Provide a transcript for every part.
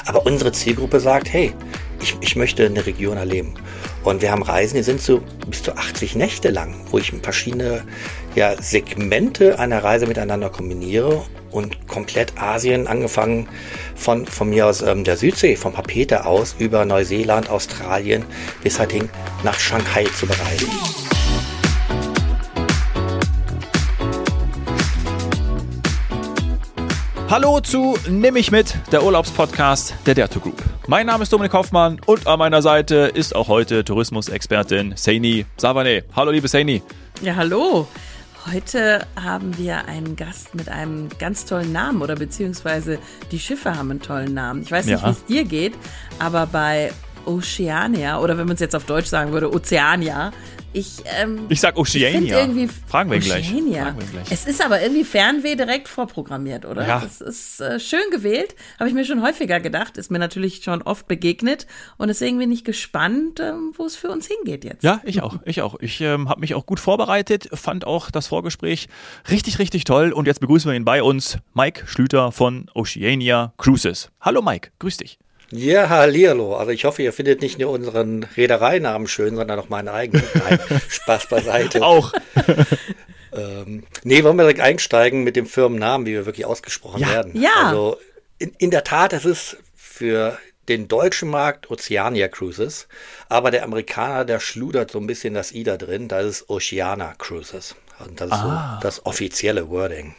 Aber unsere Zielgruppe sagt, hey, ich möchte eine Region erleben. Und wir haben Reisen, die sind so bis zu 80 Nächte lang, wo ich verschiedene Segmente einer Reise miteinander kombiniere und komplett Asien, angefangen von mir aus der Südsee, vom Papeete aus, über Neuseeland, Australien bis halt hin nach Shanghai zu bereisen. Hallo zu Nimm mich mit, der Urlaubspodcast der Derto Group. Mein Name ist Dominik Hoffmann und an meiner Seite ist auch heute Tourismusexpertin Seini Savane. Hallo liebe Seini. Ja, hallo. Heute haben wir einen Gast mit einem ganz tollen Namen oder beziehungsweise die Schiffe haben einen tollen Namen. Ich weiß nicht, wie es dir geht, aber bei Oceania oder wenn man es jetzt auf Deutsch sagen würde, Oceania. Ich sag Oceania. Fragen wir gleich. Es ist aber irgendwie Fernweh direkt vorprogrammiert, oder? Ja. Das ist schön gewählt, habe ich mir schon häufiger gedacht, ist mir natürlich schon oft begegnet und deswegen bin ich gespannt, wo es für uns hingeht jetzt. Ja, ich auch. Ich habe mich auch gut vorbereitet, fand auch das Vorgespräch richtig, richtig toll und jetzt begrüßen wir ihn bei uns, Mike Schlüter von Oceania Cruises. Hallo Mike, grüß dich. Ja, hallihallo. Also ich hoffe, ihr findet nicht nur unseren Reedereinamen schön, sondern auch meinen eigenen. Nein, Spaß beiseite. Auch. Wollen wir direkt einsteigen mit dem Firmennamen, wie wir wirklich ausgesprochen werden. Ja. Also in der Tat, es ist für den deutschen Markt Oceania Cruises, aber der Amerikaner, der schludert so ein bisschen das I da drin, das ist Oceania Cruises. Und das ist so das offizielle Wording.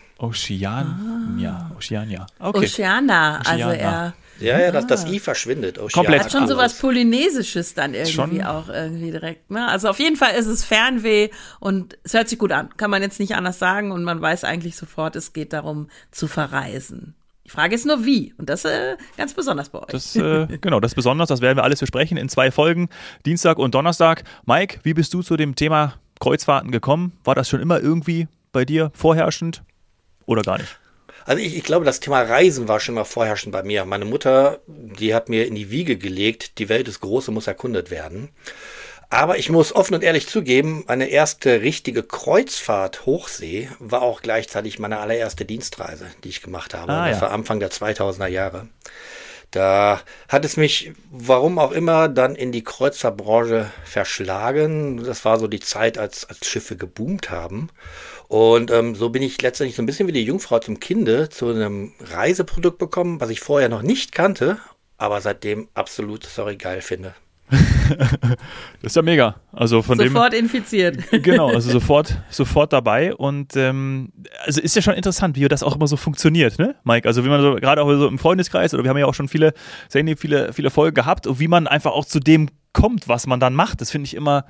Oceania. Okay. Oceana, also er... Ja, das I verschwindet. Komplett. Hat schon sowas Polynesisches dann irgendwie auch irgendwie direkt. Ne? Also auf jeden Fall ist es Fernweh und es hört sich gut an. Kann man jetzt nicht anders sagen und man weiß eigentlich sofort, es geht darum zu verreisen. Die Frage ist nur wie und das ganz besonders bei euch. Das ist besonders, das werden wir alles besprechen in 2 Folgen, Dienstag und Donnerstag. Mike, wie bist du zu dem Thema Kreuzfahrten gekommen? War das schon immer irgendwie bei dir vorherrschend oder gar nicht? Also ich glaube, das Thema Reisen war schon mal vorherrschend bei mir. Meine Mutter, die hat mir in die Wiege gelegt, die Welt ist groß und muss erkundet werden. Aber ich muss offen und ehrlich zugeben, meine erste richtige Kreuzfahrt Hochsee war auch gleichzeitig meine allererste Dienstreise, die ich gemacht habe. Das war Anfang der 2000er Jahre. Da hat es mich, warum auch immer, dann in die Kreuzfahrtbranche verschlagen. Das war so die Zeit, als Schiffe geboomt haben. Und so bin ich letztendlich so ein bisschen wie die Jungfrau zum Kinde zu einem Reiseprodukt bekommen, was ich vorher noch nicht kannte, aber seitdem absolut geil finde. Das ist ja mega. Also von sofort infiziert. Genau, also sofort dabei und also ist ja schon interessant, wie das auch immer so funktioniert, ne, Mike? Also wie man so gerade auch so im Freundeskreis oder wir haben ja auch schon viele Folgen gehabt und wie man einfach auch zu dem kommt, was man dann macht. Das finde ich immer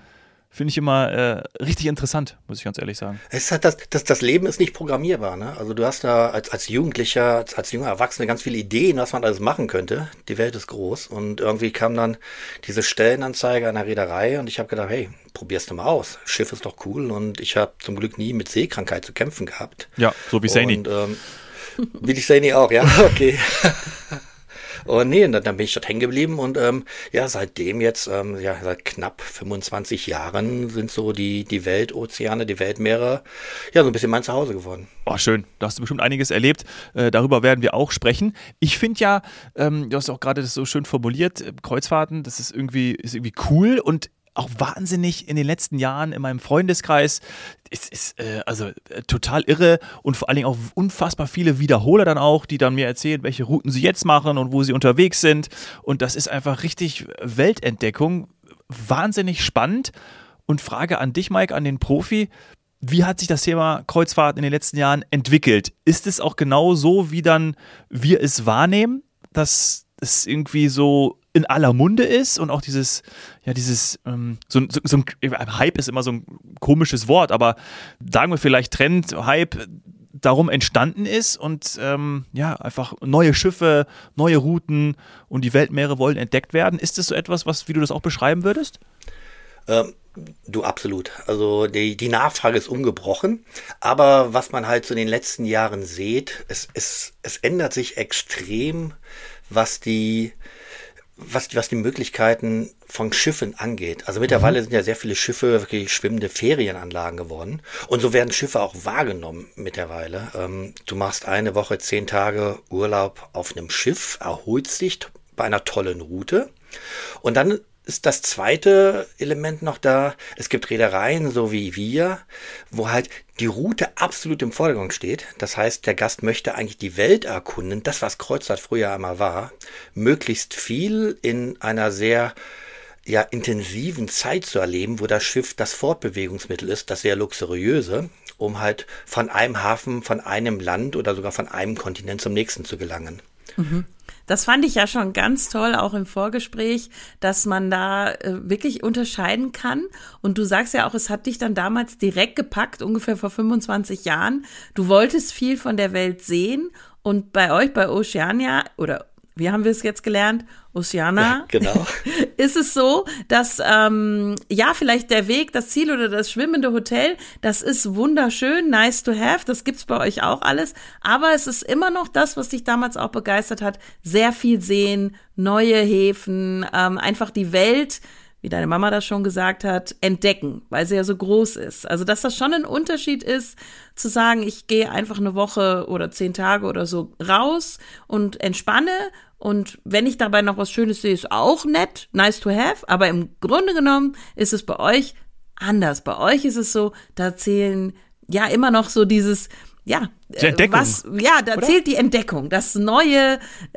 richtig interessant, muss ich ganz ehrlich sagen. Es ist halt das Leben ist nicht programmierbar, ne? Also du hast da als Jugendlicher, als junger Erwachsener ganz viele Ideen, was man alles machen könnte. Die Welt ist groß und irgendwie kam dann diese Stellenanzeige einer Reederei und ich habe gedacht, hey, probier's doch mal aus. Schiff ist doch cool und ich habe zum Glück nie mit Seekrankheit zu kämpfen gehabt. Ja, so wie Seini. Und wie die Seini auch, ja, okay. Und dann bin ich dort hängen geblieben und seitdem jetzt, seit knapp 25 Jahren sind so die Weltozeane, die Weltmeere, so ein bisschen mein Zuhause geworden. Oh, schön. Da hast du bestimmt einiges erlebt. Darüber werden wir auch sprechen. Ich finde ja, du hast auch gerade das so schön formuliert, Kreuzfahrten, das ist irgendwie cool und auch wahnsinnig in den letzten Jahren in meinem Freundeskreis. Es ist total irre und vor allen Dingen auch unfassbar viele Wiederholer dann auch, die dann mir erzählen, welche Routen sie jetzt machen und wo sie unterwegs sind. Und das ist einfach richtig Weltentdeckung. Wahnsinnig spannend. Und Frage an dich, Mike, an den Profi. Wie hat sich das Thema Kreuzfahrt in den letzten Jahren entwickelt? Ist es auch genau so, wie dann wir es wahrnehmen, dass es irgendwie so in aller Munde ist und auch dieses Hype ist immer so ein komisches Wort, aber sagen wir vielleicht Trend, Hype darum entstanden ist und einfach neue Schiffe, neue Routen und die Weltmeere wollen entdeckt werden. Ist das so etwas, wie du das auch beschreiben würdest? Du, absolut. Also die Nachfrage ist ungebrochen, aber was man halt so in den letzten Jahren sieht, es ändert sich extrem, was die Möglichkeiten von Schiffen angeht. Also mittlerweile sind ja sehr viele Schiffe wirklich schwimmende Ferienanlagen geworden. Und so werden Schiffe auch wahrgenommen mittlerweile. Du machst eine Woche, 10 Tage Urlaub auf einem Schiff, erholst dich bei einer tollen Route. Und dann ist das zweite Element noch da. Es gibt Reedereien, so wie wir, wo halt die Route absolut im Vordergrund steht. Das heißt, der Gast möchte eigentlich die Welt erkunden, das, was Kreuzfahrt früher einmal war, möglichst viel in einer sehr intensiven Zeit zu erleben, wo das Schiff das Fortbewegungsmittel ist, das sehr luxuriöse, um halt von einem Hafen, von einem Land oder sogar von einem Kontinent zum nächsten zu gelangen. Mhm. Das fand ich ja schon ganz toll, auch im Vorgespräch, dass man da wirklich unterscheiden kann. Und du sagst ja auch, es hat dich dann damals direkt gepackt, ungefähr vor 25 Jahren. Du wolltest viel von der Welt sehen und bei euch, bei Oceania, oder wie haben wir es jetzt gelernt? Oceania. Ja, genau. Ist es so, dass vielleicht der Weg, das Ziel oder das schwimmende Hotel, das ist wunderschön, nice to have, das gibt's bei euch auch alles, aber es ist immer noch das, was dich damals auch begeistert hat, sehr viel sehen, neue Häfen, einfach die Welt, wie deine Mama das schon gesagt hat, entdecken, weil sie ja so groß ist. Also, dass das schon ein Unterschied ist, zu sagen, ich gehe einfach eine Woche oder 10 Tage oder so raus und entspanne. Und wenn ich dabei noch was Schönes sehe, ist auch nett, nice to have. Aber im Grunde genommen ist es bei euch anders. Bei euch ist es so, da zählen ja immer noch so dieses, die Entdeckung, da oder? Zählt die Entdeckung, das Neue,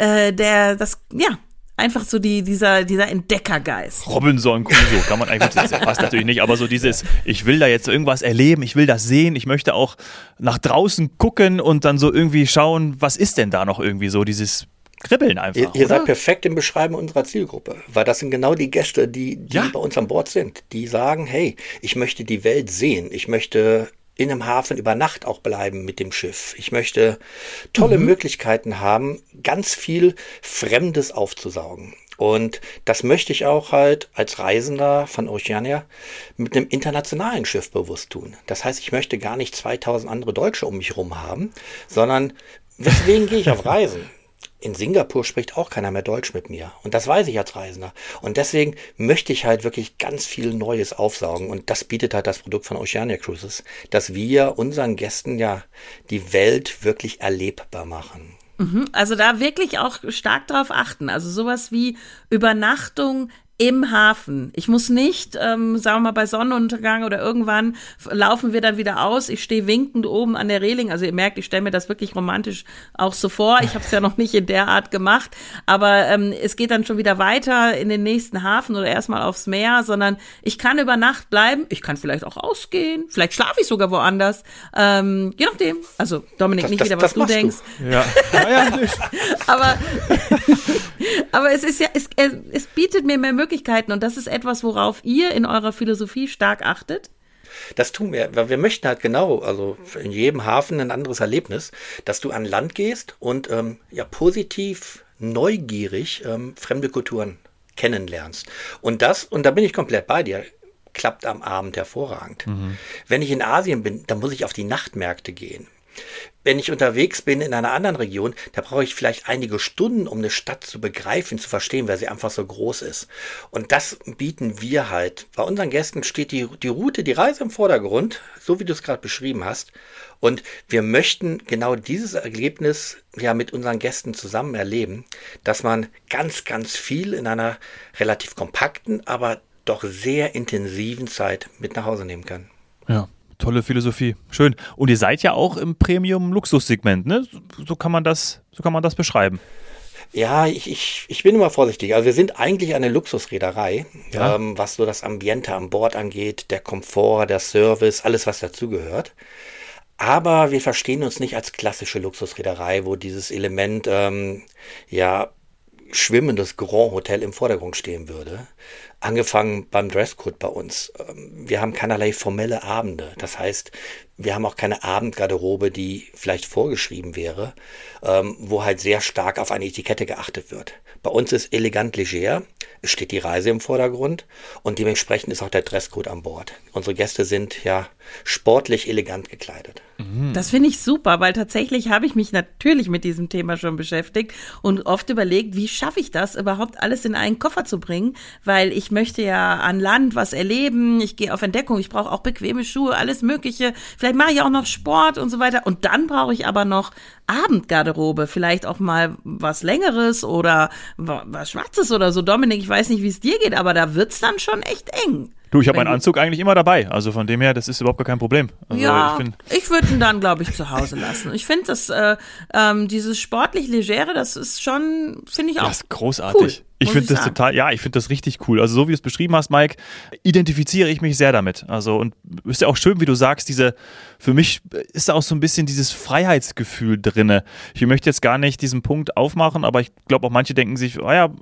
einfach so dieser Entdeckergeist. Robinson Crusoe kann man eigentlich, das passt natürlich nicht, aber so dieses, ich will da jetzt irgendwas erleben, ich will das sehen, ich möchte auch nach draußen gucken und dann so irgendwie schauen, was ist denn da noch irgendwie so, dieses Kribbeln einfach. Ihr seid perfekt im Beschreiben unserer Zielgruppe, weil das sind genau die Gäste, die bei uns an Bord sind. Die sagen, hey, ich möchte die Welt sehen, ich möchte in einem Hafen über Nacht auch bleiben mit dem Schiff. Ich möchte tolle Möglichkeiten haben, ganz viel Fremdes aufzusaugen. Und das möchte ich auch halt als Reisender von Oceania mit einem internationalen Schiff bewusst tun. Das heißt, ich möchte gar nicht 2000 andere Deutsche um mich herum haben, sondern weswegen gehe ich auf Reisen? In Singapur spricht auch keiner mehr Deutsch mit mir. Und das weiß ich als Reisender. Und deswegen möchte ich halt wirklich ganz viel Neues aufsaugen. Und das bietet halt das Produkt von Oceania Cruises, dass wir unseren Gästen die Welt wirklich erlebbar machen. Also da wirklich auch stark drauf achten. Also sowas wie Übernachtung im Hafen. Ich muss nicht, sagen wir mal, bei Sonnenuntergang oder irgendwann laufen wir dann wieder aus. Ich stehe winkend oben an der Reling. Also ihr merkt, ich stelle mir das wirklich romantisch auch so vor. Ich habe es ja noch nicht in der Art gemacht. Aber es geht dann schon wieder weiter in den nächsten Hafen oder erstmal aufs Meer, sondern ich kann über Nacht bleiben. Ich kann vielleicht auch ausgehen. Vielleicht schlafe ich sogar woanders. Je nachdem. Also Dominik, nicht wieder, was du denkst. Ja. Aber es ist es bietet mir mehr Möglichkeiten und das ist etwas, worauf ihr in eurer Philosophie stark achtet? Das tun wir, weil wir möchten halt also in jedem Hafen ein anderes Erlebnis, dass du an Land gehst und positiv, neugierig fremde Kulturen kennenlernst. Und da bin ich komplett bei dir, klappt am Abend hervorragend. Wenn ich in Asien bin, dann muss ich auf die Nachtmärkte gehen. Wenn ich unterwegs bin in einer anderen Region, da brauche ich vielleicht einige Stunden, um eine Stadt zu begreifen, zu verstehen, weil sie einfach so groß ist. Und das bieten wir halt. Bei unseren Gästen steht die Route, die Reise im Vordergrund, so wie du es gerade beschrieben hast. Und wir möchten genau dieses Erlebnis mit unseren Gästen zusammen erleben, dass man ganz, ganz viel in einer relativ kompakten, aber doch sehr intensiven Zeit mit nach Hause nehmen kann. Ja. Tolle Philosophie. Schön. Und ihr seid ja auch im Premium-Luxussegment, ne? So kann man das beschreiben. Ja, ich bin immer vorsichtig. Also wir sind eigentlich eine Luxusreederei, was so das Ambiente an Bord angeht, der Komfort, der Service, alles, was dazugehört. Aber wir verstehen uns nicht als klassische Luxusreederei, wo dieses Element, schwimmendes Grand Hotel im Vordergrund stehen würde. Angefangen beim Dresscode bei uns. Wir haben keinerlei formelle Abende. Das heißt, wir haben auch keine Abendgarderobe, die vielleicht vorgeschrieben wäre, wo halt sehr stark auf eine Etikette geachtet wird. Bei uns ist elegant leger, es steht die Reise im Vordergrund und dementsprechend ist auch der Dresscode an Bord. Unsere Gäste sind sportlich elegant gekleidet. Das finde ich super, weil tatsächlich habe ich mich natürlich mit diesem Thema schon beschäftigt und oft überlegt, wie schaffe ich das, überhaupt alles in einen Koffer zu bringen, weil ich möchte ja an Land was erleben, ich gehe auf Entdeckung, ich brauche auch bequeme Schuhe, alles Mögliche, vielleicht mache ich auch noch Sport und so weiter und dann brauche ich aber noch Abendgarderobe, vielleicht auch mal was Längeres oder was Schwarzes oder so. Dominik, ich weiß nicht, wie es dir geht, aber da wird's dann schon echt eng. Du, ich habe meinen Anzug eigentlich immer dabei. Also von dem her, das ist überhaupt gar kein Problem. Also ja, ich würde ihn dann, glaube ich, zu Hause lassen. Ich finde dieses sportlich Legere, das ist schon, finde ich auch. Das ist großartig. Cool. Ich finde das total, ich finde das richtig cool. Also so wie du es beschrieben hast, Mike, identifiziere ich mich sehr damit. Also und ist ja auch schön, wie du sagst, für mich ist da auch so ein bisschen dieses Freiheitsgefühl drinne. Ich möchte jetzt gar nicht diesen Punkt aufmachen, aber ich glaube auch manche denken sich,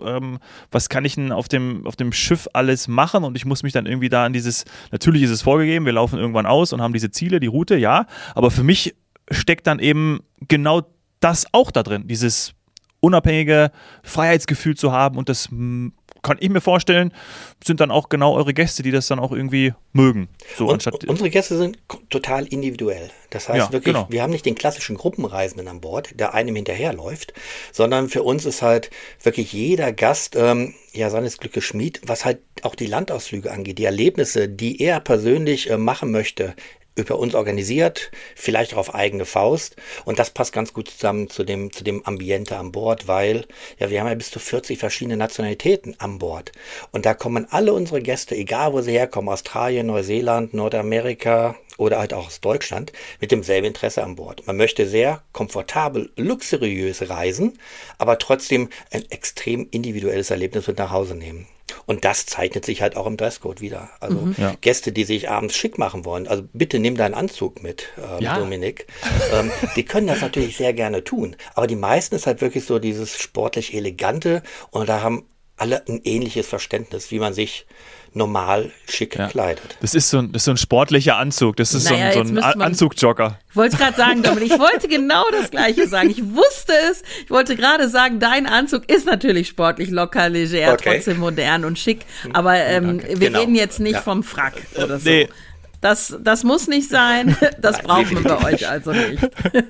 was kann ich denn auf dem Schiff alles machen? Und ich muss mich dann irgendwie da an natürlich ist es vorgegeben, wir laufen irgendwann aus und haben diese Ziele, die Route, ja. Aber für mich steckt dann eben genau das auch da drin, dieses unabhängige Freiheitsgefühl zu haben, und das kann ich mir vorstellen, sind dann auch genau eure Gäste, die das dann auch irgendwie mögen. So, unsere Gäste sind total individuell. Das heißt wirklich, genau. Wir haben nicht den klassischen Gruppenreisenden an Bord, der einem hinterherläuft, sondern für uns ist halt wirklich jeder Gast seines Glückes Schmied, was halt auch die Landausflüge angeht, die Erlebnisse, die er persönlich machen möchte, über uns organisiert, vielleicht auch auf eigene Faust. Und das passt ganz gut zusammen zu dem Ambiente an Bord, weil wir haben ja bis zu 40 verschiedene Nationalitäten an Bord. Und da kommen alle unsere Gäste, egal wo sie herkommen, Australien, Neuseeland, Nordamerika oder halt auch aus Deutschland, mit demselben Interesse an Bord. Man möchte sehr komfortabel, luxuriös reisen, aber trotzdem ein extrem individuelles Erlebnis mit nach Hause nehmen. Und das zeichnet sich halt auch im Dresscode wieder. Also Gäste, die sich abends schick machen wollen, also bitte nimm deinen Anzug mit, Dominik. Die können das natürlich sehr gerne tun. Aber die meisten ist halt wirklich so dieses sportlich Elegante, und da haben alle ein ähnliches Verständnis, wie man sich normal schick kleidet. Das ist so ein sportlicher Anzug. Das ist so ein Anzugjogger. Ich wollte gerade sagen, Dominik, ich wollte genau das Gleiche sagen. Ich wusste es. Ich wollte gerade sagen, dein Anzug ist natürlich sportlich, locker, leger, trotzdem modern und schick. Aber wir reden jetzt nicht vom Frack oder so. Nee. Das muss nicht sein. Das brauchen wir bei euch also nicht.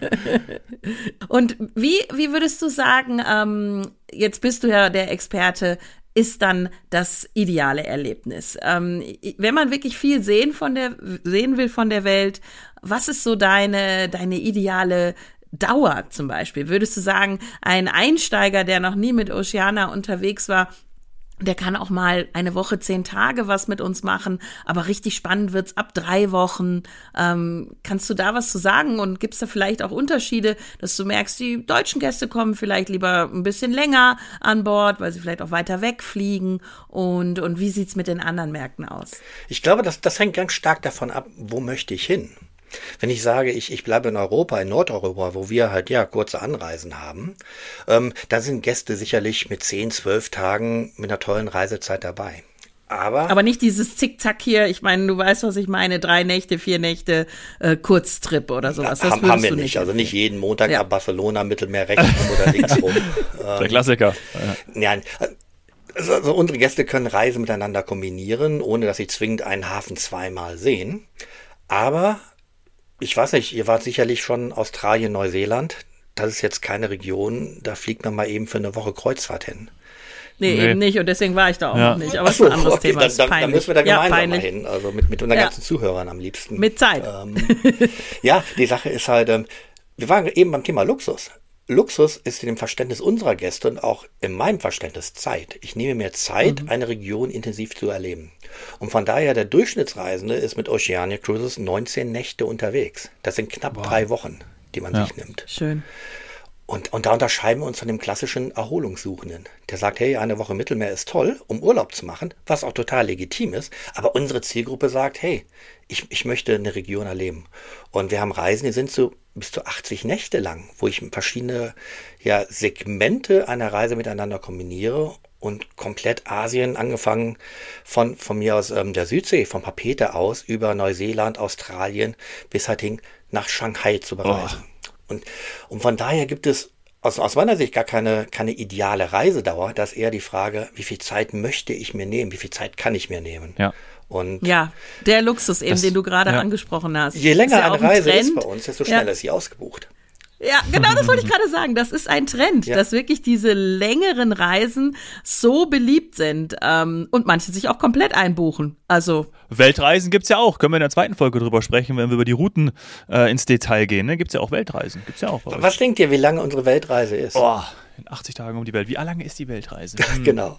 Und wie würdest du sagen, jetzt bist du ja der Experte, ist dann das ideale Erlebnis? Wenn man wirklich viel sehen will von der Welt, was ist so deine ideale Dauer zum Beispiel? Würdest du sagen, ein Einsteiger, der noch nie mit Oceania unterwegs war, der kann auch mal eine Woche, 10 Tage was mit uns machen, aber richtig spannend wird's ab 3 Wochen. Kannst du da was zu sagen, und gibt's da vielleicht auch Unterschiede, dass du merkst, die deutschen Gäste kommen vielleicht lieber ein bisschen länger an Bord, weil sie vielleicht auch weiter wegfliegen, und wie sieht's mit den anderen Märkten aus? Ich glaube, das hängt ganz stark davon ab, wo möchte ich hin. Wenn ich sage, ich bleibe in Europa, in Nordeuropa, wo wir halt kurze Anreisen haben, da sind Gäste sicherlich mit 10, 12 Tagen mit einer tollen Reisezeit dabei. Aber nicht dieses Zickzack hier, ich meine, du weißt, was ich meine, 3 Nächte, 4 Nächte Kurztrip oder sowas. Das haben wir nicht. Also nicht jeden Montag ab Barcelona, Mittelmeer rechts oder links rum. Der Klassiker. Ja. Also unsere Gäste können Reisen miteinander kombinieren, ohne dass sie zwingend einen Hafen zweimal sehen. Aber ich weiß nicht, ihr wart sicherlich schon Australien, Neuseeland. Das ist jetzt keine Region, da fliegt man mal eben für eine Woche Kreuzfahrt hin. Nee, eben nicht, und deswegen war ich da auch noch nicht. Aber es ist ein anderes Thema. Dann müssen wir da gemeinsam mal hin, also mit unseren ganzen Zuhörern am liebsten. Mit Zeit. Die Sache ist halt, wir waren eben beim Thema Luxus. Luxus ist in dem Verständnis unserer Gäste und auch in meinem Verständnis Zeit. Ich nehme mir Zeit, eine Region intensiv zu erleben. Und von daher, der Durchschnittsreisende ist mit Oceania Cruises 19 Nächte unterwegs. Das sind knapp 3 Wochen, die man sich nimmt. Schön. Und da unterscheiden wir uns von dem klassischen Erholungssuchenden. Der sagt, hey, eine Woche Mittelmeer ist toll, um Urlaub zu machen, was auch total legitim ist. Aber unsere Zielgruppe sagt, hey, ich möchte eine Region erleben. Und wir haben Reisen, die sind so bis zu 80 Nächte lang, wo ich verschiedene Segmente einer Reise miteinander kombiniere. Und komplett Asien, angefangen von mir aus der Südsee, von Papeete aus, über Neuseeland, Australien, bis halt hin nach Shanghai zu bereisen. Und von daher gibt es aus meiner Sicht gar keine ideale Reisedauer. Das ist eher die Frage, wie viel Zeit möchte ich mir nehmen, wie viel Zeit kann ich mir nehmen. Ja. Und der Luxus eben, den du gerade angesprochen hast. Je länger eine Reise ist bei uns, desto schneller ist sie ausgebucht. Ja, genau, das wollte ich gerade sagen. Das ist ein Trend, dass wirklich diese längeren Reisen so beliebt sind und manche sich auch komplett einbuchen. Also Weltreisen gibt's ja auch. Können wir in der zweiten Folge drüber sprechen, wenn wir über die Routen ins Detail gehen. Ne? Gibt's ja auch Weltreisen. Gibt's ja auch. Was denkt ihr, wie lange unsere Weltreise ist? In 80 Tagen um die Welt. Wie lange ist die Weltreise? Genau.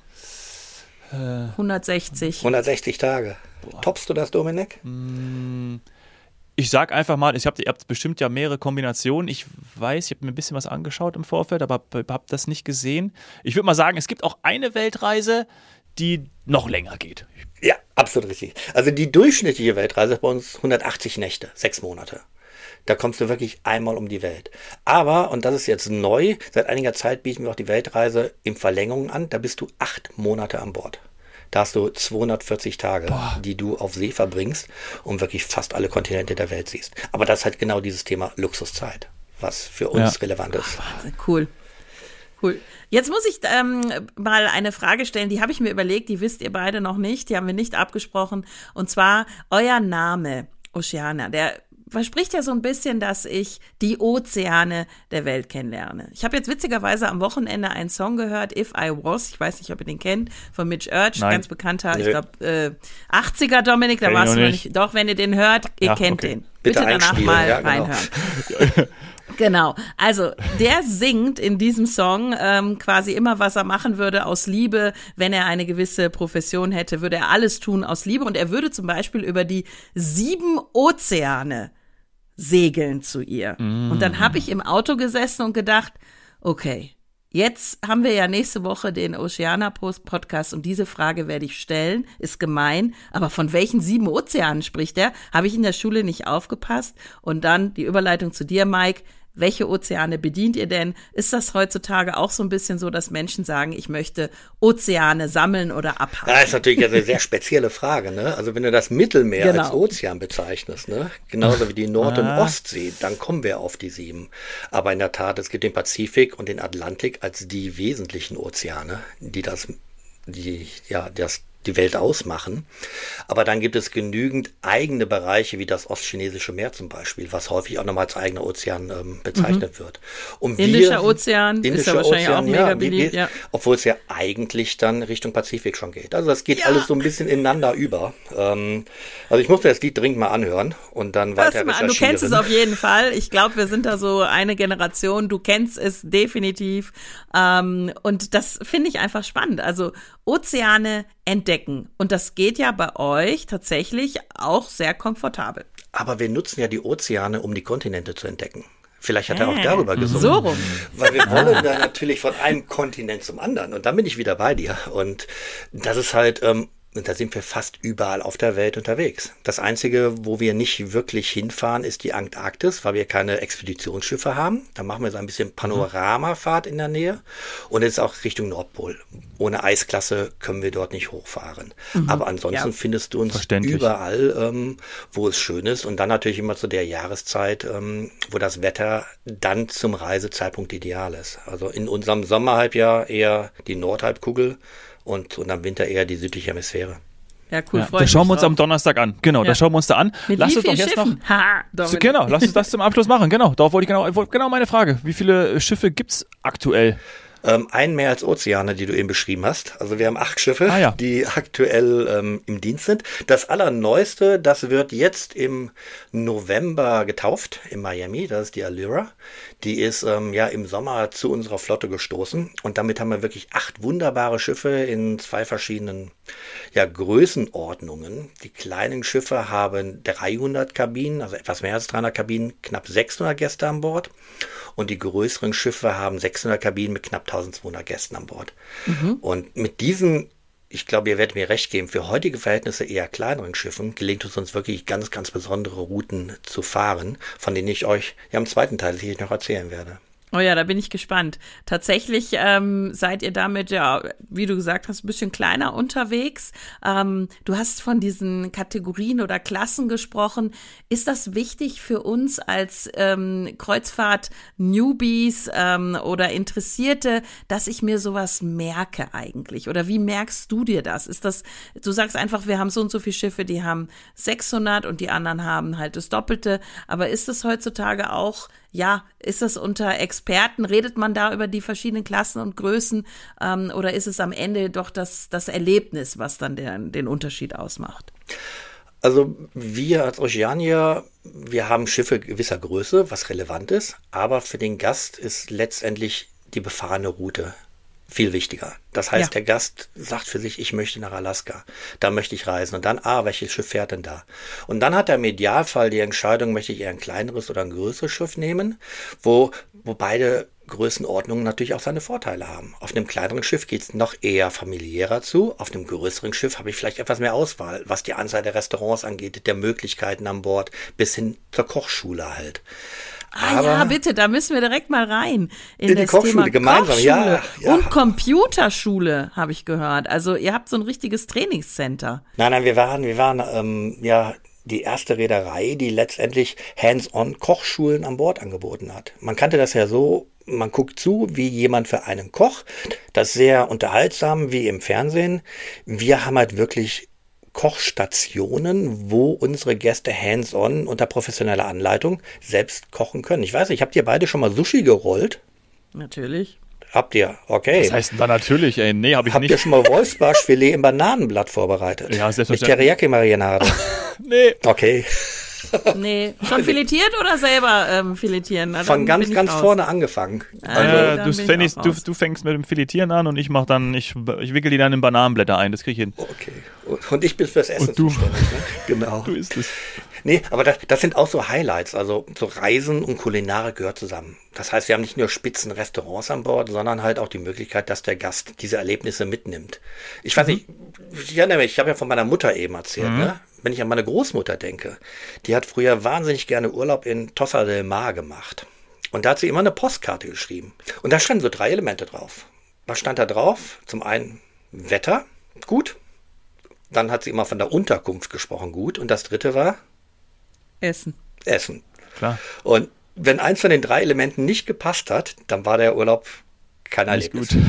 160. 160 Tage. Toppst du das, Dominik? Ich sag einfach mal, ihr habt bestimmt ja mehrere Kombinationen. Ich weiß, ich habe mir ein bisschen was angeschaut im Vorfeld, aber habe das nicht gesehen. Ich würde mal sagen, es gibt auch eine Weltreise, die noch länger geht. Ja, absolut richtig. Also die durchschnittliche Weltreise ist bei uns 180 Nächte, 6 Monate. Da kommst du wirklich einmal um die Welt. Aber, und das ist jetzt neu, seit einiger Zeit bieten wir auch die Weltreise in Verlängerung an. Da bist du 8 Monate an Bord. Da hast du 240 Tage, die du auf See verbringst und wirklich fast alle Kontinente der Welt siehst. Aber das ist halt genau dieses Thema Luxuszeit, was für uns relevant ist. Wahnsinn, cool. Jetzt muss ich mal eine Frage stellen, die habe ich mir überlegt, die wisst ihr beide noch nicht, die haben wir nicht abgesprochen. Und zwar euer Name, Oceana, der verspricht ja so ein bisschen, dass ich die Ozeane der Welt kennenlerne. Ich habe jetzt witzigerweise am Wochenende einen Song gehört, If I Was, ich weiß nicht, ob ihr den kennt, von Mitch Urch, ganz bekannter, ich glaube 80er, Dominik, da warst du noch nicht. Doch, wenn ihr den hört, ihr kennt den. Bitte danach mal reinhören. Genau, also der singt in diesem Song quasi immer, was er machen würde aus Liebe. Wenn er eine gewisse Profession hätte, würde er alles tun aus Liebe. Und er würde zum Beispiel über die 7 Ozeane segeln zu ihr. Und dann habe ich im Auto gesessen und gedacht, okay, jetzt haben wir ja nächste Woche den Oceana-Podcast und diese Frage werde ich stellen, ist gemein, aber von welchen 7 Ozeanen spricht er? Habe ich in der Schule nicht aufgepasst? Und dann die Überleitung zu dir, Mike. Welche Ozeane bedient ihr denn? Ist das heutzutage auch so ein bisschen so, dass Menschen sagen, ich möchte Ozeane sammeln oder abhaken? Das ist natürlich eine sehr spezielle Frage, ne? Also wenn du das Mittelmeer als Ozean bezeichnest, ne? Genauso wie die Nord- und Ostsee, dann kommen wir auf die 7. Aber in der Tat, es gibt den Pazifik und den Atlantik als die wesentlichen Ozeane, die die Welt ausmachen. Aber dann gibt es genügend eigene Bereiche, wie das Ostchinesische Meer zum Beispiel, was häufig auch nochmal als eigener Ozean bezeichnet wird. Und Indischer Ozean ist ja wahrscheinlich auch mega beliebt. Obwohl es ja eigentlich dann Richtung Pazifik schon geht. Also das geht alles so ein bisschen ineinander über. Also ich musste das Lied dringend mal anhören und dann weiter recherchieren. Du kennst es auf jeden Fall. Ich glaube, wir sind da so eine Generation. Du kennst es definitiv. Und das finde ich einfach spannend. Also Ozeane entdecken. Und das geht ja bei euch tatsächlich auch sehr komfortabel. Aber wir nutzen ja die Ozeane, um die Kontinente zu entdecken. Vielleicht hat er auch darüber gesungen. So rum. Weil wir wollen da natürlich von einem Kontinent zum anderen. Und dann bin ich wieder bei dir. Und das ist halt, und da sind wir fast überall auf der Welt unterwegs. Das Einzige, wo wir nicht wirklich hinfahren, ist die Antarktis, weil wir keine Expeditionsschiffe haben. Da machen wir so ein bisschen Panoramafahrt in der Nähe. Und jetzt auch Richtung Nordpol. Ohne Eisklasse können wir dort nicht hochfahren. Aber ansonsten findest du uns überall, wo es schön ist. Und dann natürlich immer zu der Jahreszeit, wo das Wetter dann zum Reisezeitpunkt ideal ist. Also in unserem Sommerhalbjahr eher die Nordhalbkugel. Und am Winter eher die südliche Hemisphäre. Ja, cool. Ja, das schauen wir uns am Donnerstag an. Genau, das schauen wir uns da an. Mit lass uns doch jetzt Schiffen? Genau, lass uns das zum Abschluss machen. Genau, darauf wollte ich genau meine Frage. Wie viele Schiffe gibt's aktuell? Einen mehr als Ozeane, die du eben beschrieben hast. Also wir haben 8 Schiffe, die aktuell im Dienst sind. Das allerneueste, das wird jetzt im November getauft in Miami. Das ist die Allura. Die ist im Sommer zu unserer Flotte gestoßen. Und damit haben wir wirklich 8 wunderbare Schiffe in 2 verschiedenen Größenordnungen. Die kleinen Schiffe haben 300 Kabinen, also etwas mehr als 300 Kabinen, knapp 600 Gäste an Bord. Und die größeren Schiffe haben 600 Kabinen mit knapp 1200 Gästen an Bord. Und mit diesen, ich glaube, ihr werdet mir recht geben, für heutige Verhältnisse eher kleineren Schiffen gelingt es uns wirklich ganz, ganz besondere Routen zu fahren, von denen ich euch im zweiten Teil sicherlich noch erzählen werde. Oh ja, da bin ich gespannt. Tatsächlich seid ihr damit, wie du gesagt hast, ein bisschen kleiner unterwegs. Du hast von diesen Kategorien oder Klassen gesprochen. Ist das wichtig für uns als Kreuzfahrt-Newbies oder Interessierte, dass ich mir sowas merke eigentlich? Oder wie merkst du dir das? Ist das, du sagst einfach, wir haben so und so viele Schiffe, die haben 600 und die anderen haben halt das Doppelte. Aber ist es heutzutage auch ist es unter Experten, redet man da über die verschiedenen Klassen und Größen oder ist es am Ende doch das Erlebnis, was dann den Unterschied ausmacht? Also wir als Oceania, wir haben Schiffe gewisser Größe, was relevant ist, aber für den Gast ist letztendlich die befahrene Route viel wichtiger. Das heißt, der Gast sagt für sich, ich möchte nach Alaska, da möchte ich reisen und dann, welches Schiff fährt denn da? Und dann hat er im Idealfall die Entscheidung, möchte ich eher ein kleineres oder ein größeres Schiff nehmen, wo beide Größenordnungen natürlich auch seine Vorteile haben. Auf einem kleineren Schiff geht es noch eher familiärer zu. Auf einem größeren Schiff habe ich vielleicht etwas mehr Auswahl, was die Anzahl der Restaurants angeht, der Möglichkeiten an Bord, bis hin zur Kochschule halt. Ja, bitte, da müssen wir direkt mal rein. In das die Kochschule, Thema gemeinsam, Kochschule und Computerschule, habe ich gehört. Also ihr habt so ein richtiges Trainingscenter. Nein, wir waren die erste Reederei, die letztendlich Hands-on Kochschulen an Bord angeboten hat. Man kannte das ja so, man guckt zu, wie jemand für einen kocht. Das ist sehr unterhaltsam, wie im Fernsehen. Wir haben halt wirklich Kochstationen, wo unsere Gäste hands-on unter professioneller Anleitung selbst kochen können. Ich weiß nicht, habt ihr beide schon mal Sushi gerollt? Natürlich. Habt ihr? Okay. Was heißt denn da natürlich? Nee, habe ich nicht. Habt ihr schon mal Wolfsbarschfilet im Bananenblatt vorbereitet? Ja, selbstverständlich. Mit Teriyaki-Marinade? Nee. Okay. Nee, schon filetiert oder selber filetieren? Also von ganz vorne angefangen. Du fängst mit dem Filetieren an und ich wickel die dann in Bananenblätter ein, das kriege ich hin. Okay. Und ich bin fürs Essen zuständig. Ne? Genau. Du isst es. Nee, aber das sind auch so Highlights. Also so Reisen und Kulinarik gehört zusammen. Das heißt, wir haben nicht nur spitzen Restaurants an Bord, sondern halt auch die Möglichkeit, dass der Gast diese Erlebnisse mitnimmt. Ich weiß nicht, ich erinnere mich, ich habe ja von meiner Mutter eben erzählt, ne? Wenn ich an meine Großmutter denke, die hat früher wahnsinnig gerne Urlaub in Tossa del Mar gemacht. Und da hat sie immer eine Postkarte geschrieben. Und da standen so 3 Elemente drauf. Was stand da drauf? Zum einen Wetter, gut. Dann hat sie immer von der Unterkunft gesprochen, gut. Und das 3. war? Essen. Klar. Und wenn eins von den 3 Elementen nicht gepasst hat, dann war der Urlaub kein Erlebnis. Gut.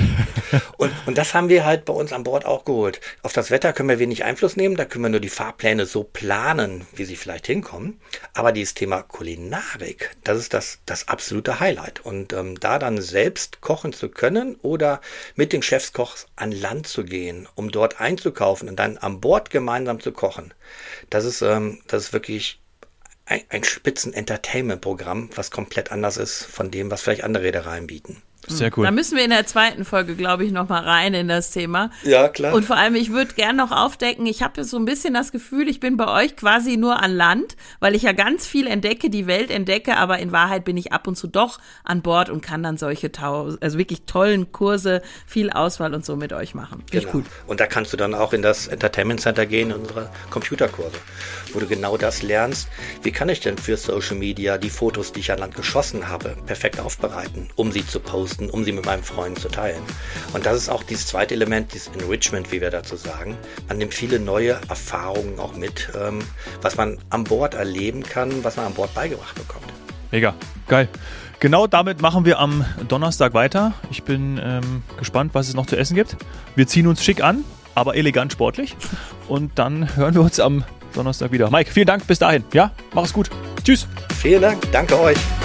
Und das haben wir halt bei uns an Bord auch geholt. Auf das Wetter können wir wenig Einfluss nehmen, da können wir nur die Fahrpläne so planen, wie sie vielleicht hinkommen. Aber dieses Thema Kulinarik, das ist das absolute Highlight. Und da dann selbst kochen zu können oder mit den Chefskochs an Land zu gehen, um dort einzukaufen und dann an Bord gemeinsam zu kochen, das ist wirklich ein Spitzen-Entertainment-Programm, was komplett anders ist von dem, was vielleicht andere Reedereien bieten. Sehr cool. Da müssen wir in der 2. Folge, glaube ich, noch mal rein in das Thema. Ja, klar. Und vor allem, ich würde gerne noch aufdecken, ich habe so ein bisschen das Gefühl, ich bin bei euch quasi nur an Land, weil ich ja ganz viel entdecke, die Welt entdecke, aber in Wahrheit bin ich ab und zu doch an Bord und kann dann solche also wirklich tollen Kurse, viel Auswahl und so mit euch machen. Genau. Gut. Und da kannst du dann auch in das Entertainment Center gehen, in unsere Computerkurse, wo du genau das lernst. Wie kann ich denn für Social Media die Fotos, die ich an Land geschossen habe, perfekt aufbereiten, um sie zu posten, um sie mit meinen Freunden zu teilen. Und das ist auch dieses 2. Element, dieses Enrichment, wie wir dazu sagen. Man nimmt viele neue Erfahrungen auch mit, was man an Bord erleben kann, was man an Bord beigebracht bekommt. Mega, geil. Genau damit machen wir am Donnerstag weiter. Ich bin gespannt, was es noch zu essen gibt. Wir ziehen uns schick an, aber elegant sportlich. Und dann hören wir uns am Donnerstag wieder. Mike, vielen Dank, bis dahin. Ja, mach es gut. Tschüss. Vielen Dank, danke euch.